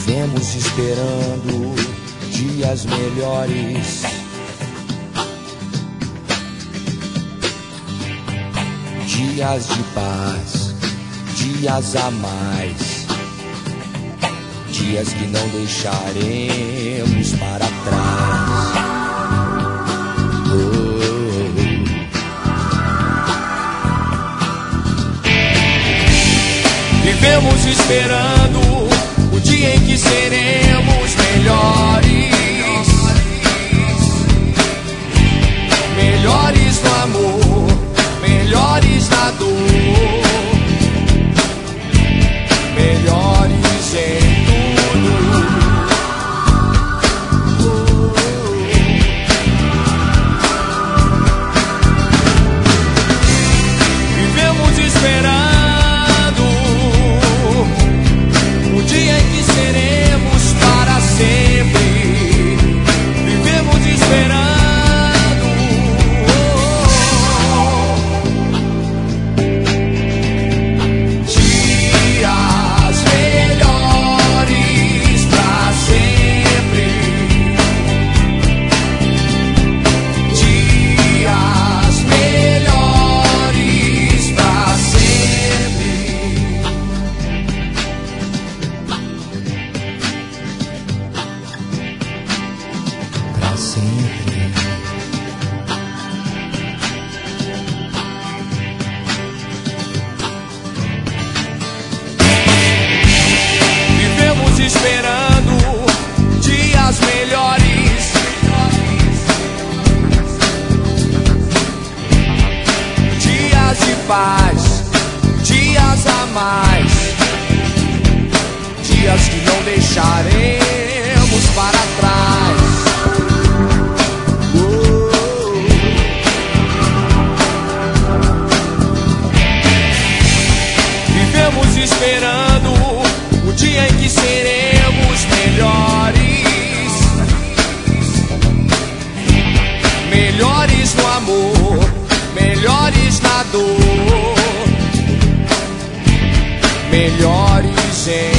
Vivemos esperando dias melhores, dias de paz, dias a mais, dias que não deixaremos para trás. Vivemos esperando o dia em que seremos melhores, melhores no amor, melhores na dor, melhores em tudo. Vivemos esperando o dia em que seremos para sempre. Vivemos esperando dias melhores para sempre. Dias melhores para sempre. Para sempre. Vivemos esperando dias melhores, dias de paz, dias a mais, dias que não deixaremos para trás. Vivemos esperando o dia em que seremos melhores, melhores no amor, melhores na dor, melhores em